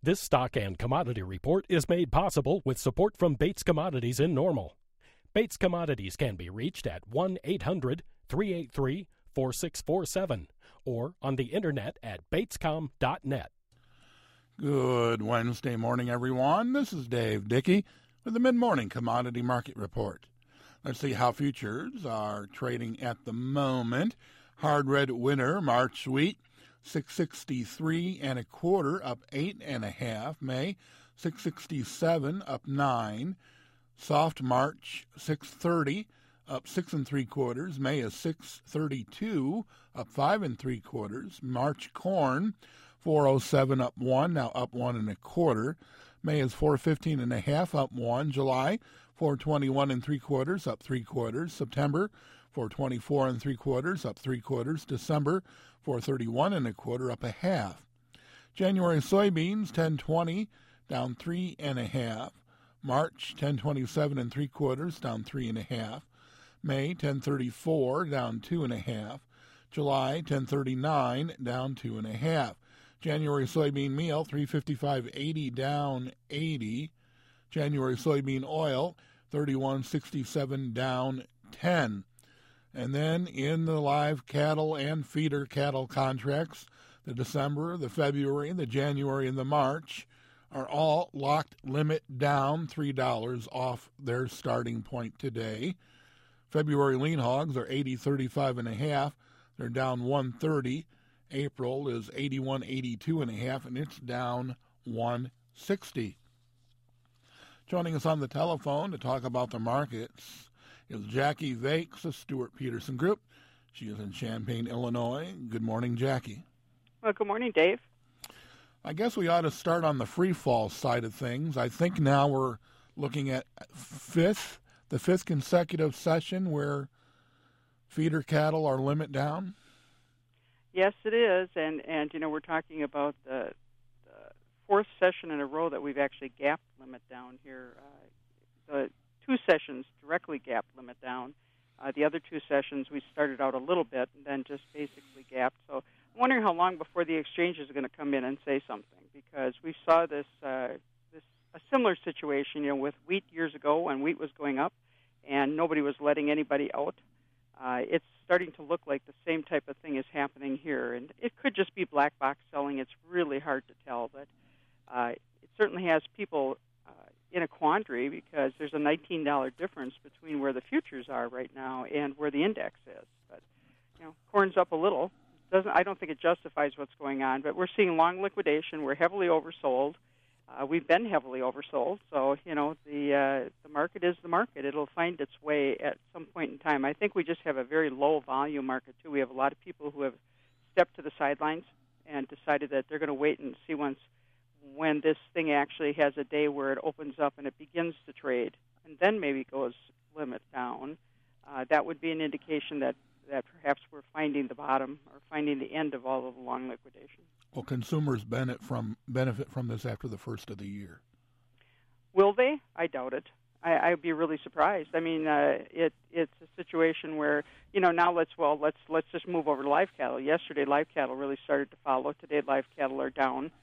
This stock and commodity report is made possible with support from Bates Commodities in Normal. Bates Commodities can be reached at 1-800-383-4647 or on the internet at batescom.net. Good Wednesday morning, everyone. This is Dave Dickey with the Mid-Morning Commodity Market Report. Let's see how futures are trading at the moment. Hard red winter March wheat, 663 and a quarter, up 8.5. May, 667, up 9. Soft March, 630, up 6 3/4. May is 632, up 5 3/4. March corn, 407, up 1, now up 1 1/4. May is 415 and a half, up 1. July, 421 3/4, up 3/4. September, 424 3/4, up 3/4. December, 431 1/4, up a half. January soybeans, 1020, down 3.5. March, 1027 3/4, down 3.5. May, 1034, down 2.5. July, 1039, down 2.5. January soybean meal, 355.80, down 80. January soybean oil, 31.67, down 10. And then in the live cattle and feeder cattle contracts, the December, the February, the January, and the March are all locked limit down $3 off their starting point today. February lean hogs are 80.35 and a half. They're down 130. April is 81.82 and a half, and it's down 160. Joining us on the telephone to talk about the markets is Jackie Vakes of Stewart Peterson Group. She is in Champaign, Illinois. Good morning, Jackie. Well, good morning, Dave. I guess we ought to start on the free fall side of things. I think now we're looking at the fifth consecutive session where feeder cattle are limit down. Yes, it is, and you know, we're talking about the fourth session in a row that we've actually gapped limit down here. The two sessions directly gapped limit down. The other two sessions we started out a little bit and then just basically gapped. So I'm wondering how long before the exchanges are going to come in and say something, because we saw this a similar situation, you know, with wheat years ago when wheat was going up and nobody was letting anybody out. It's starting to look like the same type of thing is happening here, and it could just be black box selling. It's really hard to tell, but it certainly has people in a quandary, because there's a $19 difference between where the futures are right now and where the index is. But you know, corn's up a little. I don't think it justifies what's going on, but we're seeing long liquidation. We're heavily oversold. We've been heavily oversold, so you know the market is the market. It'll find its way at some point in time. I think we just have a very low volume market too. We have a lot of people who have stepped to the sidelines and decided that they're going to wait and see when this thing actually has a day where it opens up and it begins to trade, and then maybe goes limit down. That would be an indication that perhaps we're finding the bottom or finding the end of all of the long liquidation. Will consumers benefit from this after the first of the year? Will they? I doubt it. I'd be really surprised. I mean, it's a situation where, you know, now let's just move over to live cattle. Yesterday, live cattle really started to follow. Today, live cattle are down,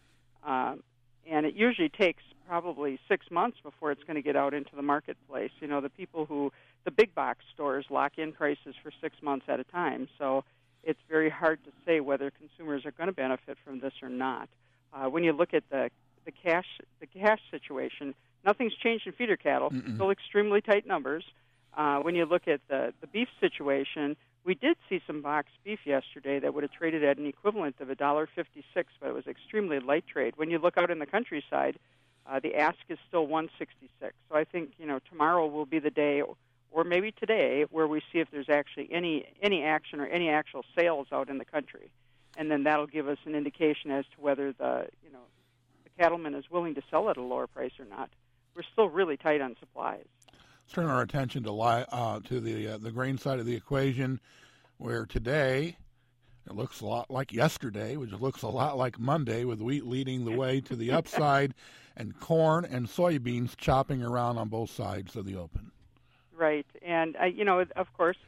and it usually takes probably 6 months before it's going to get out into the marketplace. You know, the big box stores lock in prices for 6 months at a time, so it's very hard to say whether consumers are going to benefit from this or not. When you look at the cash situation, nothing's changed in feeder cattle. Still extremely tight numbers. When you look at the beef situation, we did see some box beef yesterday that would have traded at an equivalent of $1.56, but it was extremely light trade. When you look out in the countryside, the ask is still $1.66. So I think, you know, tomorrow will be the day, or maybe today, where we see if there's actually any action or any actual sales out in the country, and then that'll give us an indication as to whether the cattleman is willing to sell at a lower price or not. We're still really tight on supplies. Let's turn our attention to the grain side of the equation, where today it looks a lot like yesterday, which looks a lot like Monday, with wheat leading the way to the upside, and corn and soybeans chopping around on both sides of the open. Right, and of course,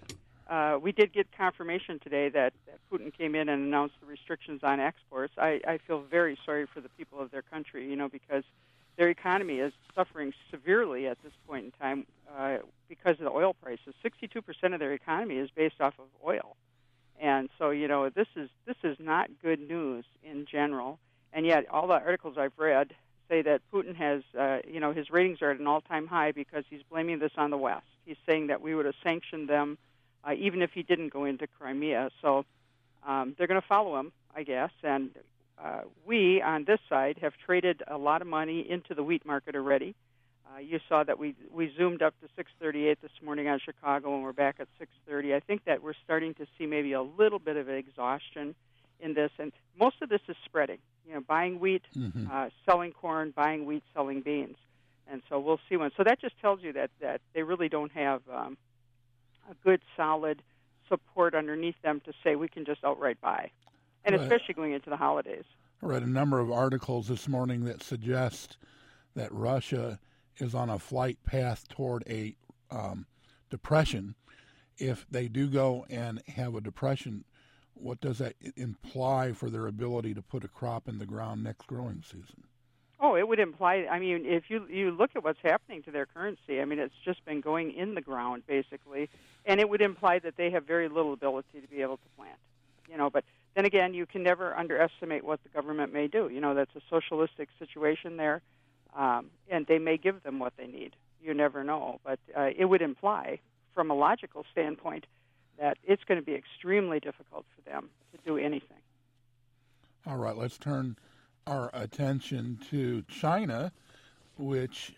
we did get confirmation today that Putin came in and announced the restrictions on exports. I feel very sorry for the people of their country, because their economy is suffering severely at this point in time because of the oil prices. 62% of their economy is based off of oil. And so, this is not good news in general. And yet all the articles I've read say that Putin has, his ratings are at an all-time high because he's blaming this on the West. He's saying that we would have sanctioned them even if he didn't go into Crimea. So they're going to follow him, I guess. And we, on this side, have traded a lot of money into the wheat market already. You saw that we zoomed up to 638 this morning on Chicago, and we're back at 630. I think that we're starting to see maybe a little bit of exhaustion in this, and most of this is spreading. Buying wheat, selling corn, buying wheat, selling beans, and so we'll see when. So that just tells you that they really don't have a good, solid support underneath them to say we can just outright buy, and right. Especially going into the holidays. I read a number of articles this morning that suggest that Russia is on a flight path toward a depression. If they do go and have a depression, what does that imply for their ability to put a crop in the ground next growing season? Oh, it would imply, if you look at what's happening to their currency, it's just been going in the ground, basically, and it would imply that they have very little ability to be able to plant. But then again, you can never underestimate what the government may do. That's a socialistic situation there, and they may give them what they need. You never know. But it would imply, from a logical standpoint, that it's going to be extremely difficult for them to do anything. All right, let's turn our attention to China, which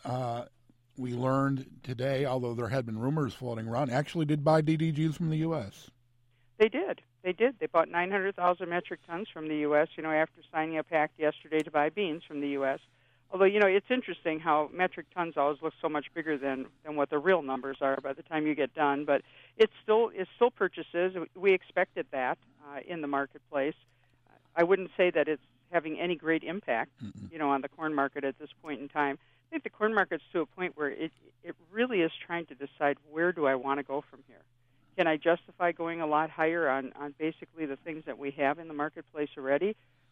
we learned today, although there had been rumors floating around, actually did buy DDGs from the U.S. They did. They bought 900,000 metric tons from the U.S., after signing a pact yesterday to buy beans from the U.S. Although, it's interesting how metric tons always look so much bigger than what the real numbers are by the time you get done. But it's still purchases. We expected that in the marketplace. I wouldn't say that it's having any great impact, on the corn market at this point in time. I think the corn market's to a point where it really is trying to decide, where do I want to go from here? Can I justify going a lot higher on basically the things that we have in the marketplace already?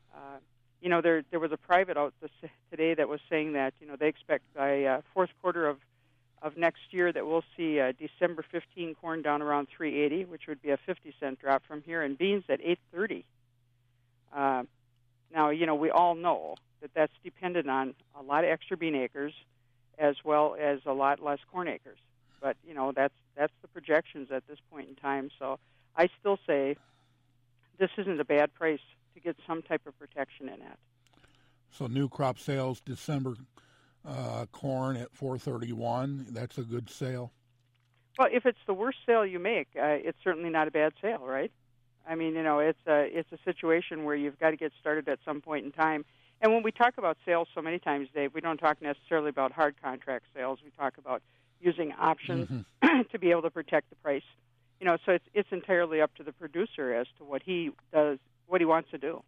There was a private out today that was saying that, they expect by fourth quarter of next year that we'll see December 15 corn down around 380, which would be a 50-cent drop from here, and beans at 830. Now, we all know that that's dependent on a lot of extra bean acres as well as a lot less corn acres. But, that's the projections at this point in time. So I still say this isn't a bad price to get some type of protection in it. So new crop sales, December corn at 431. That's a good sale? Well, if it's the worst sale you make, it's certainly not a bad sale, right? It's a situation where you've got to get started at some point in time. And when we talk about sales so many times, Dave, we don't talk necessarily about hard contract sales. We talk about using options to be able to protect the price. So it's entirely up to the producer as to what he does, what he wants to do.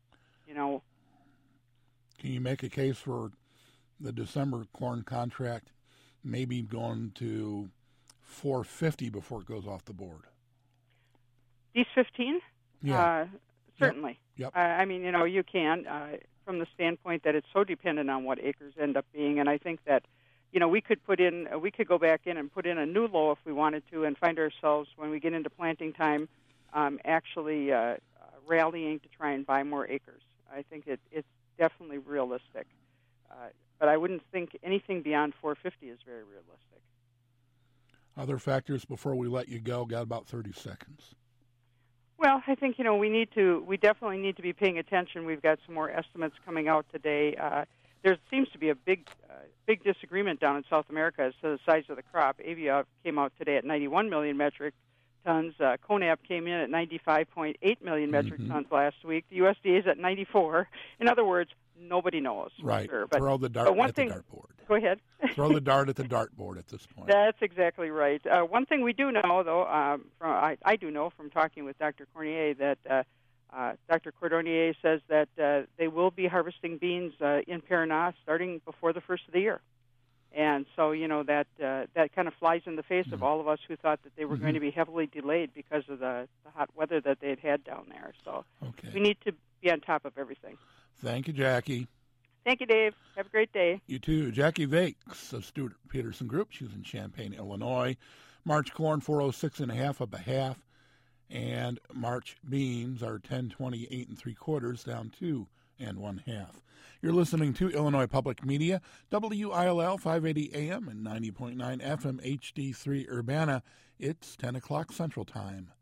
Can you make a case for the December corn contract maybe going to 450 before it goes off the board? These 15? Yeah. Certainly. Yep. You can, from the standpoint that it's so dependent on what acres end up being, and I think that, we could go back in and put in a new low if we wanted to, and find ourselves when we get into planting time, actually rallying to try and buy more acres. I think it's definitely realistic, but I wouldn't think anything beyond 450 is very realistic. Other factors before we let you go. Got about 30 seconds. Well, I think we definitely need to be paying attention. We've got some more estimates coming out today. There seems to be a big disagreement down in South America as to the size of the crop. AVIA came out today at 91 million metric tons. CONAB came in at 95.8 million metric tons last week. The USDA is at 94. In other words, nobody knows. Right. Sure. Throw the dart at the dartboard. Go ahead. Throw the dart at the dartboard at this point. That's exactly right. One thing we do know, though, I do know from talking with Dr. Cornier that Dr. Cordonnier says that they will be harvesting beans in Paraná starting before the first of the year. And so, that kind of flies in the face of all of us who thought that they were going to be heavily delayed because of the hot weather that they'd had down there. So we need to be on top of everything. Thank you, Jackie. Thank you, Dave. Have a great day. You too. Jackie Vakes of Stuart Peterson Group. She's in Champaign, Illinois. March corn, 406.5 up a half. And March beans are 10.28 3/4, down 2 1/2. You're listening to Illinois Public Media, WILL 580 AM and 90.9 FM HD3 Urbana. It's 10 o'clock Central Time.